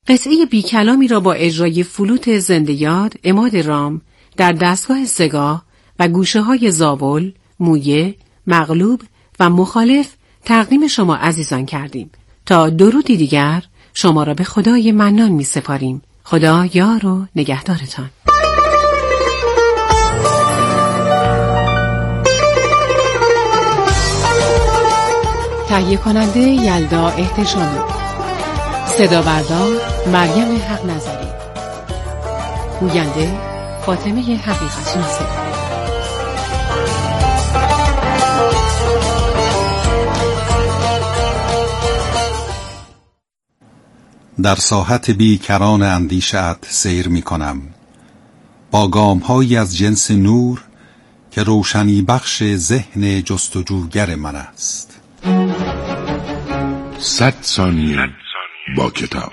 قطعه بی کلامی را با اجرای فلوت زنده یاد، عماد رام در دستگاه سگاه و گوشه های زاول، مویه، مغلوب و مخالف تقدیم شما عزیزان کردیم. تا درودی دیگر شما را به خدای منان می سپاریم. خدا یار و نگهدارتان. تهیه کننده یلدا احتشامی، صدا بردار مریم حق نظری، گوینده فاطمه حقیقت شناسی. در ساحت بیکران اندیشه‌ات سیر می کنم با گام‌هایی از جنس نور که روشنی بخش ذهن جستجوگر من است. 100 ثانیه با کتاب.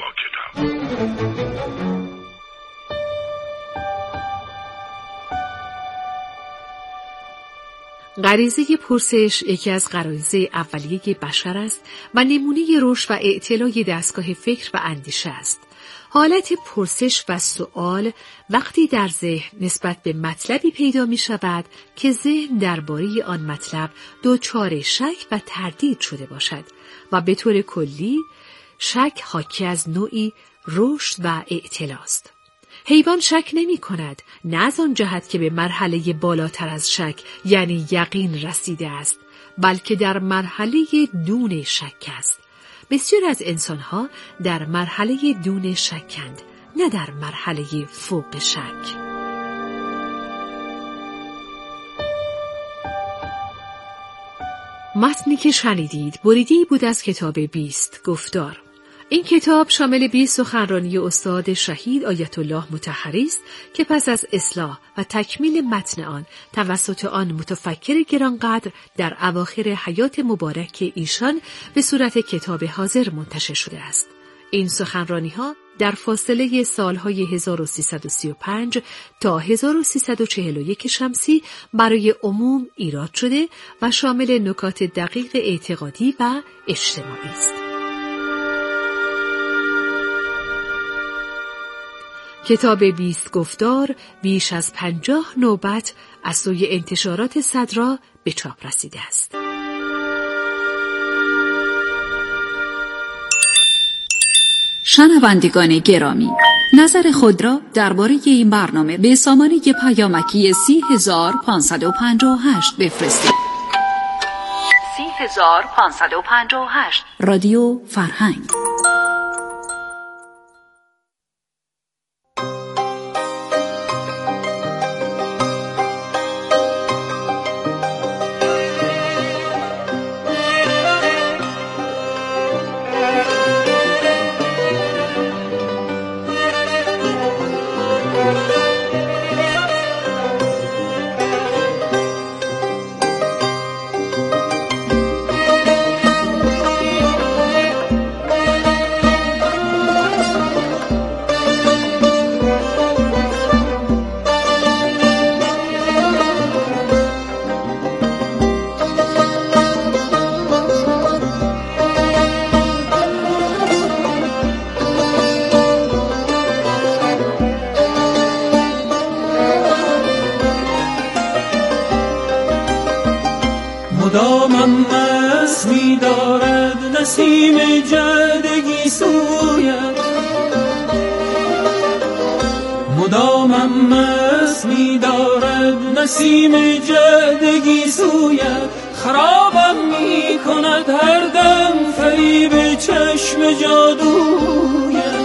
غریزه پرسش یکی از غرایز اولیه بشر است و نمونه رشد و اعتلای دستگاه فکر و اندیشه است. حالت پرسش و سؤال وقتی در ذهن نسبت به مطلبی پیدا می شود که ذهن درباره آن مطلب دچار شک و تردید شده باشد و به طور کلی شک حاکی از نوعی رشد و اعتلاست. حیوان شک نمی کند، نه از آن جهت که به مرحله بالاتر از شک یعنی یقین رسیده است، بلکه در مرحله دون شک است. بسیار از انسانها در مرحله دون شکند، نه در مرحله فوق شک. متنی که شنیدید بریده‌ای بود از کتاب 20 گفتار. این کتاب شامل 20 سخنرانی استاد شهید آیت الله مطهری است که پس از اصلاح و تکمیل متن آن توسط آن متفکر گرانقدر در اواخر حیات مبارک ایشان به صورت کتاب حاضر منتشر شده است. این سخنرانی‌ها در فاصله سالهای 1335 تا 1341 شمسی برای عموم ایراد شده و شامل نکات دقیق اعتقادی و اجتماعی است. کتاب 20 گفتار بیش از 50 نوبت از سوی انتشارات صدرا به چاپ رسیده است. شنوندگان گرامی، نظر خود را درباره این برنامه به سامانه پیامکی 30558 بفرستید. 30558 رادیو فرهنگ. مدامم مست می دارد نسیم جدگی سویت، مدامم مست می دارد نسیم جدگی سویت، خرابم می کند هر دم فریب چشم جادویت.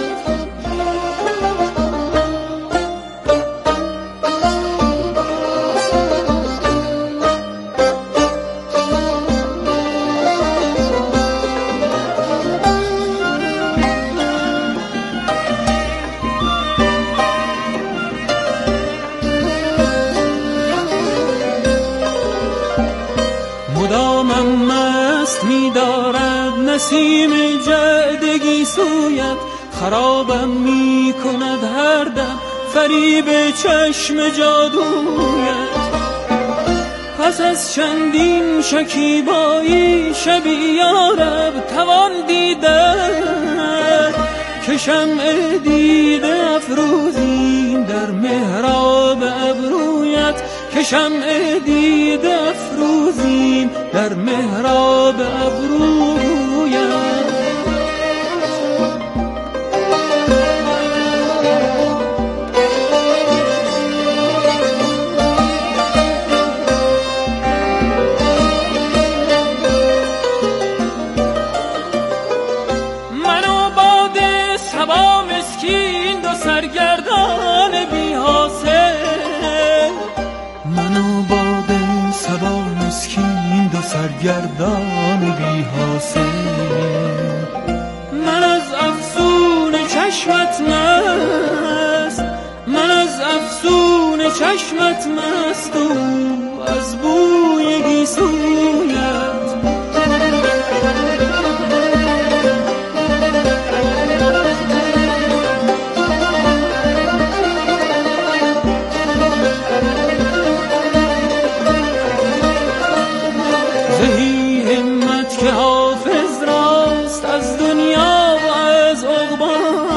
مدامم مست می دارد نسیم جدگی سویت، خرابم می کند هر دم فریب چشم جادویت. پس از چندین شکیبایی شبی یارب توان دیدن که شمع دیده افروزیم در محراب ابرویت، که شمع دیده افروزیم در محراب ابرویت. سرگردان بی حاصل، من از افسون چشمت مست، من از افسون چشمت مست و از بوی گیسویت. که حافظ راست از دنیا و از عقبا،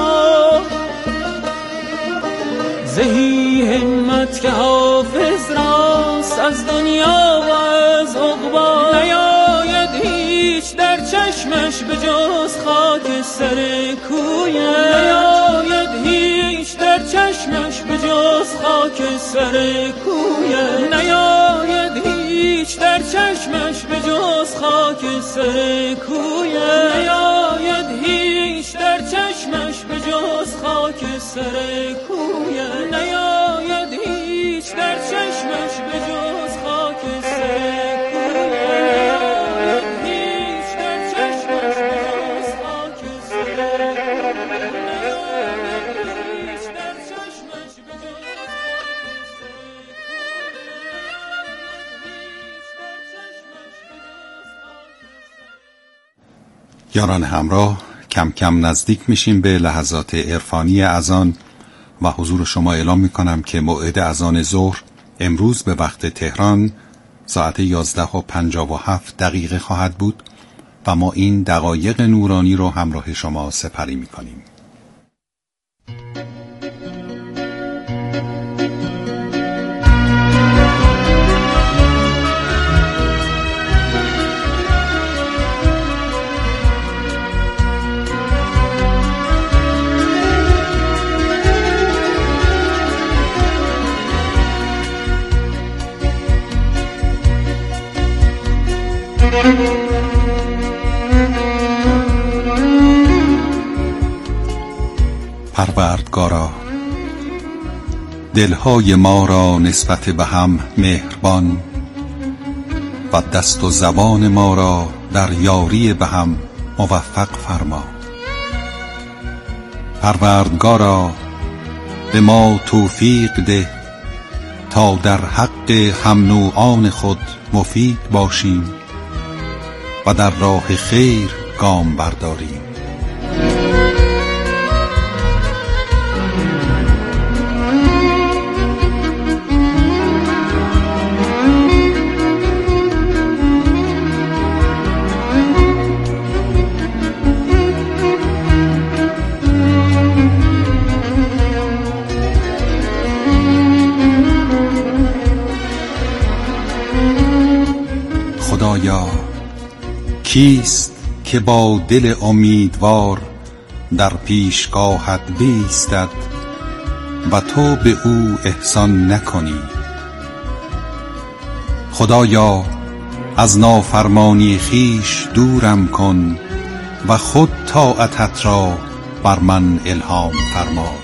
زهی همت که حافظ راست از دنیا و از عقبا. نیاید هیچ در چشمش به جز خاک سر کویت، نیاید هیچ در چشمش به جز خاک سر کویت، نیاید هیچ در چشمش به جز خاک سر کویت، نیاید هیچ در چشمش به جز خاک سر کویت، نیاید هیچ در چشمش به جز خاک سر کویت، هیچ در چشمش به جز خاک سر کویت، نیاید هیچ در چشمش به جز یاران همراه، کم کم نزدیک میشیم به لحظات عرفانی اذان و حضور شما اعلام میکنم که موعد اذان ظهر امروز به وقت تهران ساعت 11:57 خواهد بود و ما این دقایق نورانی رو همراه شما سپری میکنیم. پروردگارا، دلهای ما را نسبت به هم مهربان و دست و زبان ما را در یاری به هم موفق فرما. پروردگارا، به ما توفیق ده تا در حق هم نوعان خود مفید باشیم و در راه خیر گام برداریم. خدایا، کیست که با دل امیدوار در پیشگاهت بایستد و تو به او احسان نکنی؟ خدایا، از نافرمانی خویش دورم کن و خود طاعتت را بر من الهام فرمای.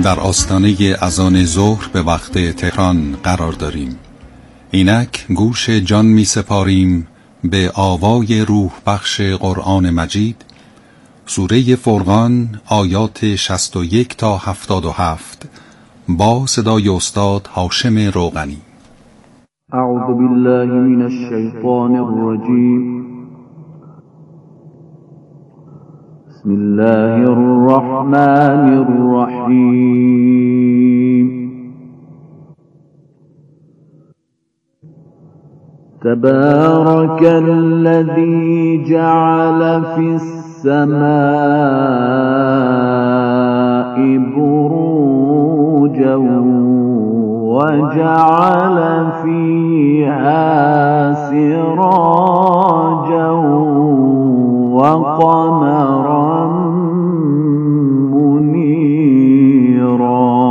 در آستانه اذان ظهر به وقت تهران قرار داریم. اینک گوش جان می سپاریم به آوای روح بخش قرآن مجید، سوره فرقان آیات 61 تا 77 با صدای استاد هاشم روغنی. اعوذ بالله من الشیطان الرجیم. بسم الله الرحمن الرحیم. تبارك الذي جعل في السماء بروجا وجعل فيها سراجا وقمرا منيرا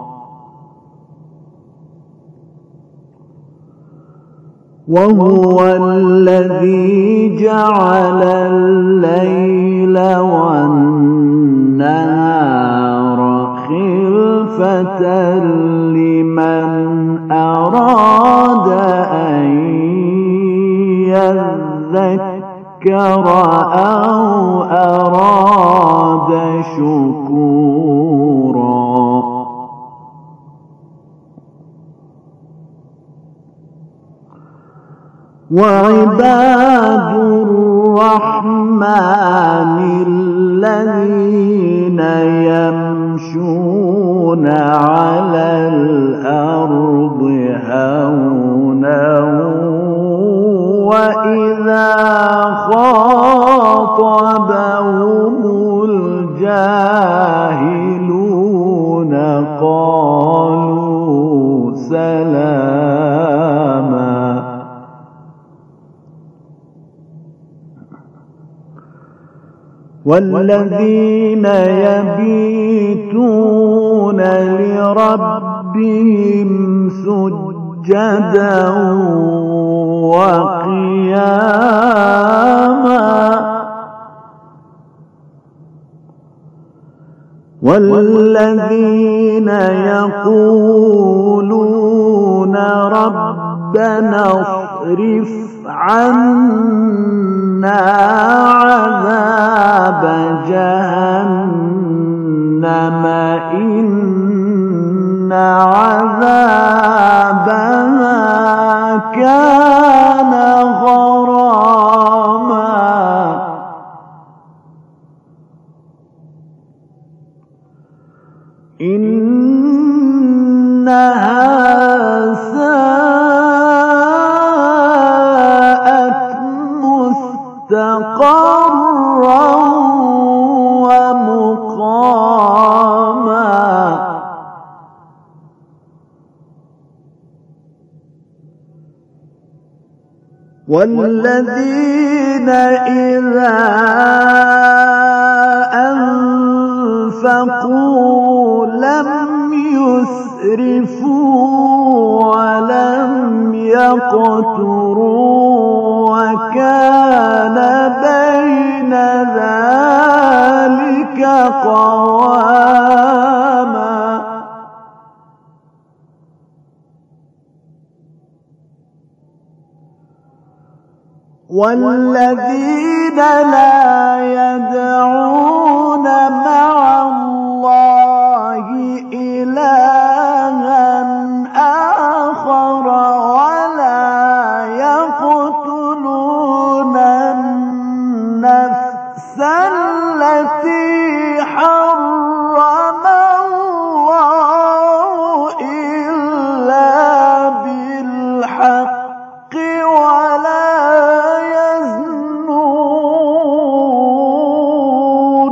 وهو الذي جعل الليل والنهار خلفة لمن أراد أن يذكر أو أراد شكورا. وعباد الرحمن الذين يمشون على الأرض هونا وإذا خاطبهم الجاهلون قالوا سلاما. والذين يبيتون لربهم سجدا وقياما والذين يقولون ربنا اصرف عنا عذاب جهنم إن عذابها كان غراما إنها مستقرا ومقاما. والذين إذا أنفقوا لم يسرفوا ولم يقتروا وكان بين ذلك قواما. والذين لا يدعون مع الله إلها آخر ولا يقتلون النفس التي حرم الله إلا بالحق ولا يزنون.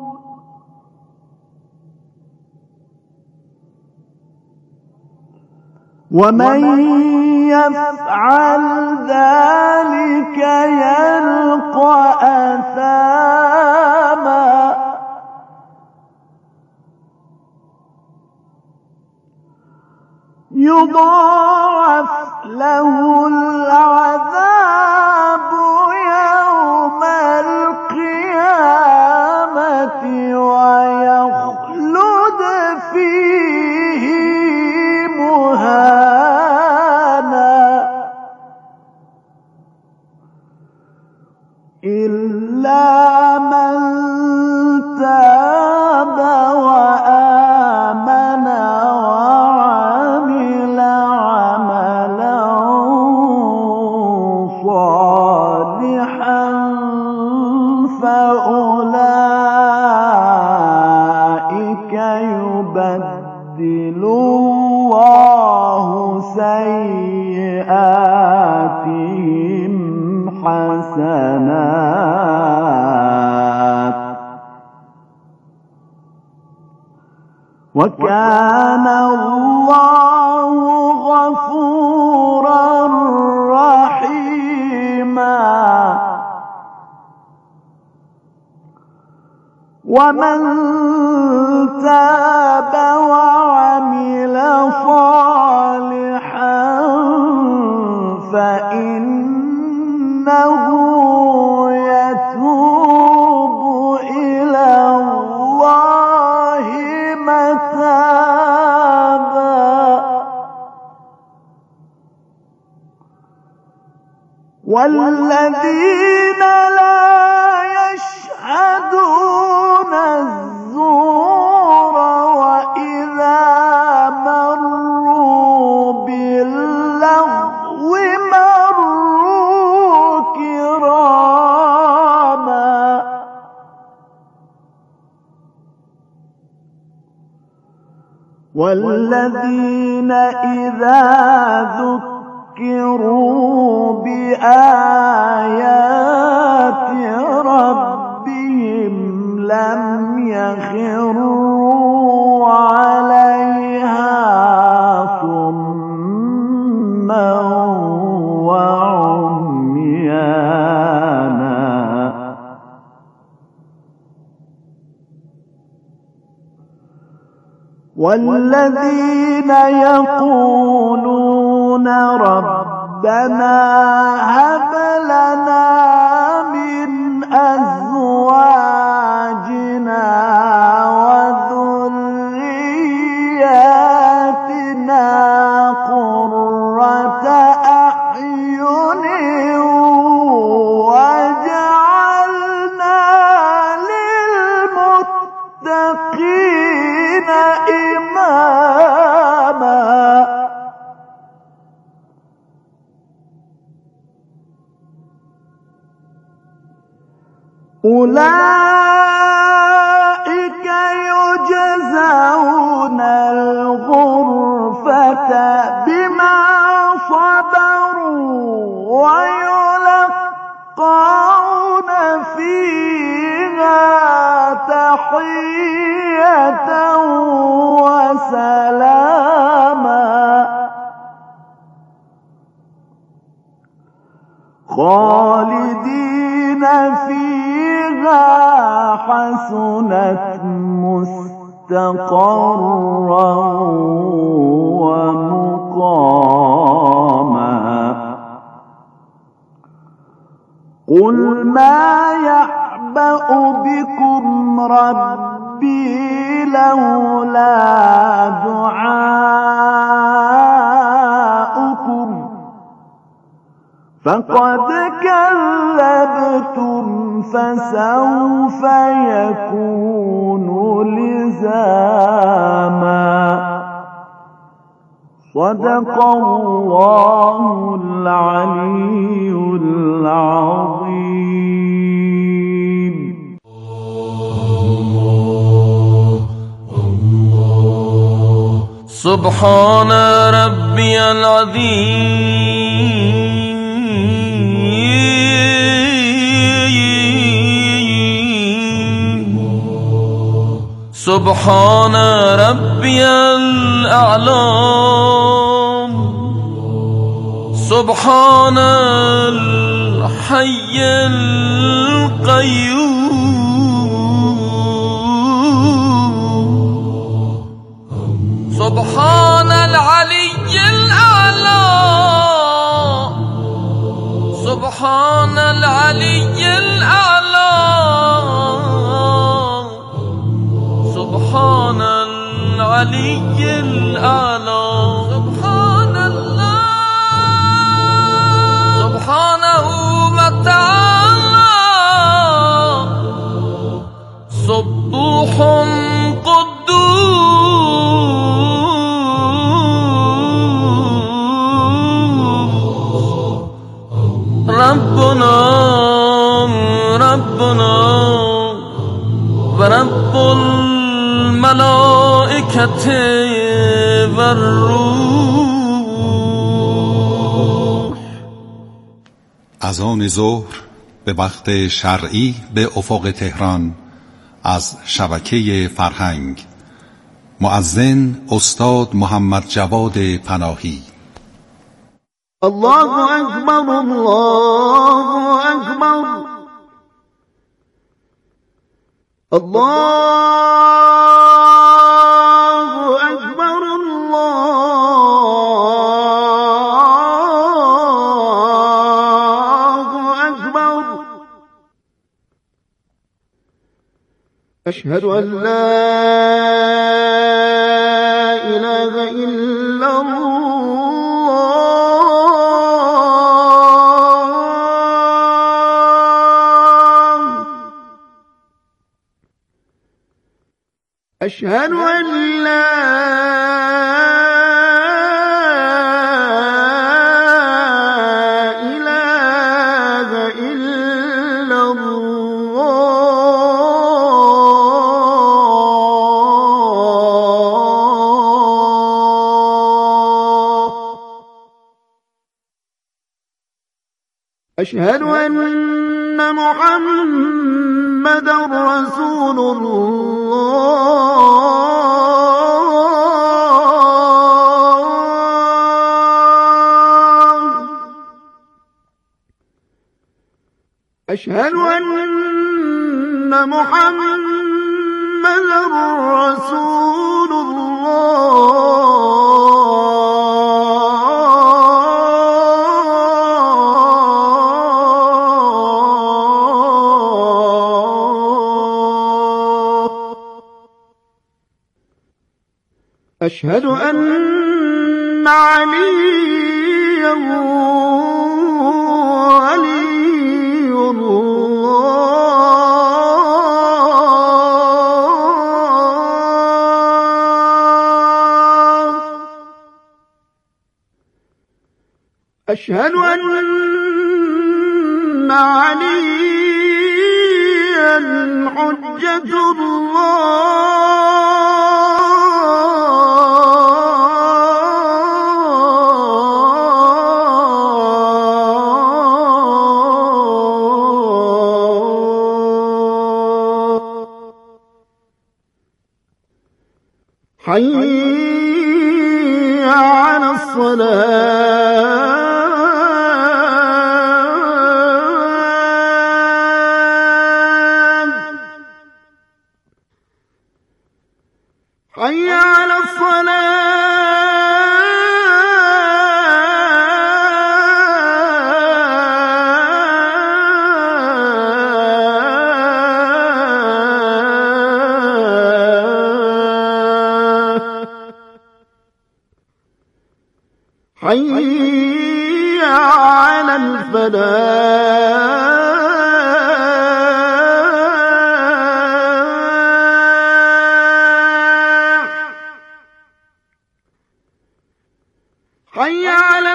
ومن يفعل ذلك يلقى أثاما يضاعف له العذاب يوم القيامة ويخلد فيه إلا من تاب وآمن وعمل عملا صالحا فأولئك يبدل الله سيئاتهم حسنات وكان الله غفورا رحيما ومن تاب وعمل صالحا فإنه يتوب إلى الله متابا والذين لا يشهدون الزور وإذا مروا باللغو مروا كراما والذين إذا ذكروا بآيات ربهم لم يخروا عليها صما وعميانا والذين يقولون ربنا هب لنا من أزواجنا وذرياتنا قرة أعين واجعلنا للمتقين إماما أولئك يجزون الغرفة بما صبروا ويلقون فيها تحية وسلاما خالدين فيها حسنت مستقرا ومقاما قل ما يعبأ بكم ربي لولا دعاؤكم فقد كذبتم فسوف يكون لزاما صدق الله العلي العظيم. سبحان ربي العظيم سبحان ربي الأعلى سبحان الحي القيوم سبحان العلي الأعلى سبحان العلي الأعلى سبحان العلي الأعلى سبحان الله سبحانه وتعالى خط والروح. از آن ظهر به وقت شرعی به افق تهران از شبکه فرهنگ. مؤذن استاد محمد جواد پناهی. الله اکبر، الله اکبر، الله اکبر، الله اکبر. اشهد ان لا اله الا أشهد أن لا إله إلا الله. أشهد أن محمدا رسول الله. أشهد أن محمدا رسول الله. أشهد أن عليا ولي الله. أشهد أن عليا حجة الله. حي على الصلاة. حي على حي على الفلاح. حي على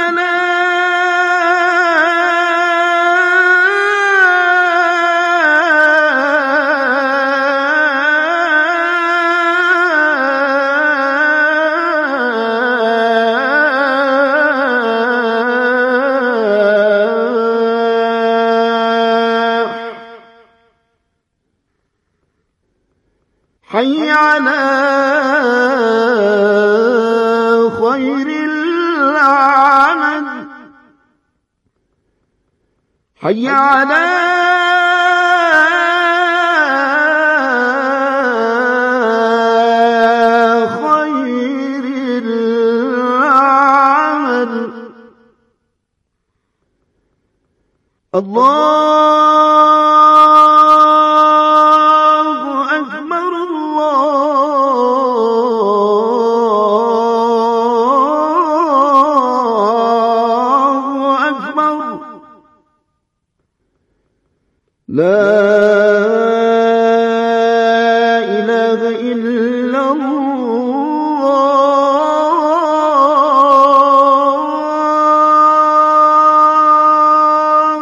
حي على خير العمل. حي على خير العمل. الله أكبر، الله أكبر. لا إله إلا الله.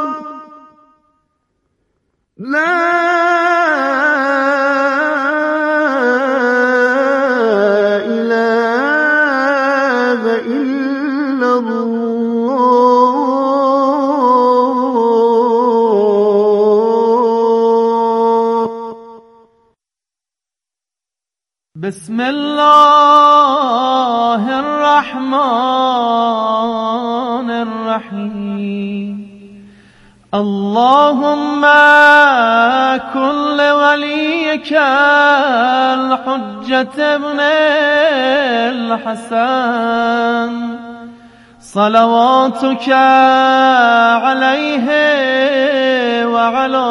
لا بسم الله الرحمن الرحیم اللهم كن لوليك الحجة ابن الحسن صلواتك عليه وعلى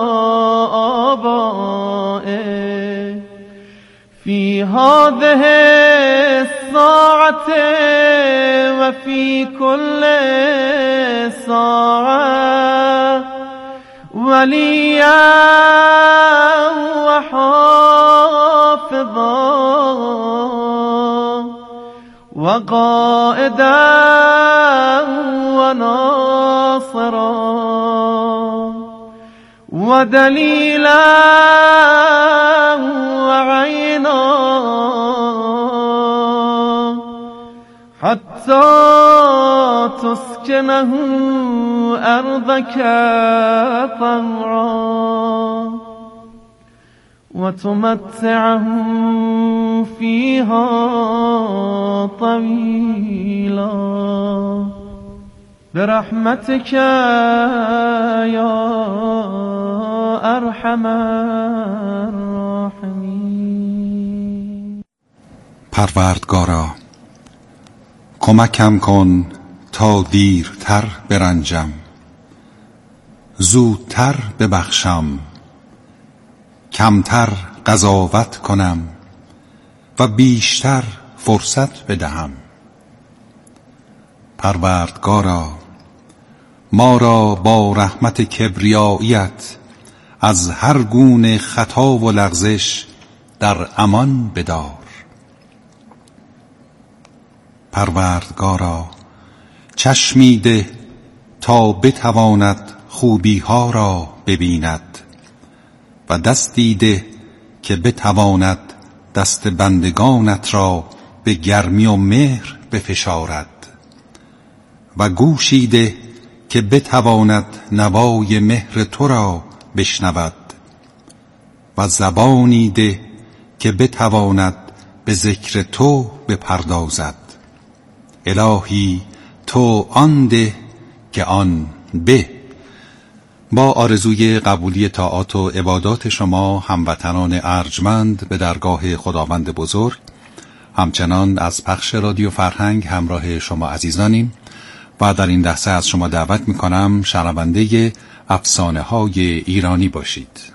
آبائه في هذه الساعة وفي كل ساعة وليا وحافظا وقائدا وناصرا ودليلا وعينا حتى تسكنه أرضك طوعا وتمتعه فيها طويلا برحمتك يا ارحم الراحمین. پروردگارا کمکم کن تا دیرتر برنجم، زودتر ببخشم، کمتر قضاوت کنم و بیشتر فرصت بدهم. پروردگارا ما را با رحمت کبریاییت از هر گونه خطا و لغزش در امان بدار. پروردگارا چشمی ده تا بتواند خوبی ها را ببیند و دستی ده که بتواند دست بندگانت را به گرمی و مهر بفشارد و گوشی ده که بتواند نوای مهر تو را بشنود و زبانی ده که بتواند به ذکر تو بپردازد. الهی تو آن ده که آن به. با آرزوی قبولی طاعات و عبادات شما هموطنان ارجمند به درگاه خداوند بزرگ، همچنان از پخش رادیو فرهنگ همراه شما عزیزانیم و در این لحظه از شما دعوت میکنم شنونده افسانه های ایرانی باشید.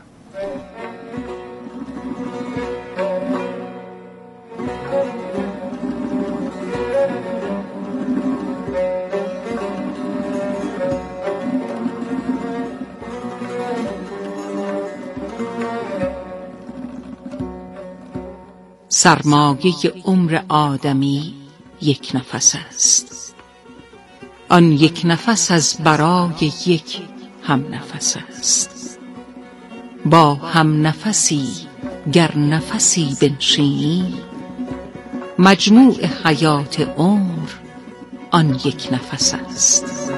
سرمایه عمر آدمی یک نفس است، آن یک نفس از برای یک هم نفس است. با هم نفسی گر نفسی بنشینی، مجموع حیات عمر آن یک نفس است.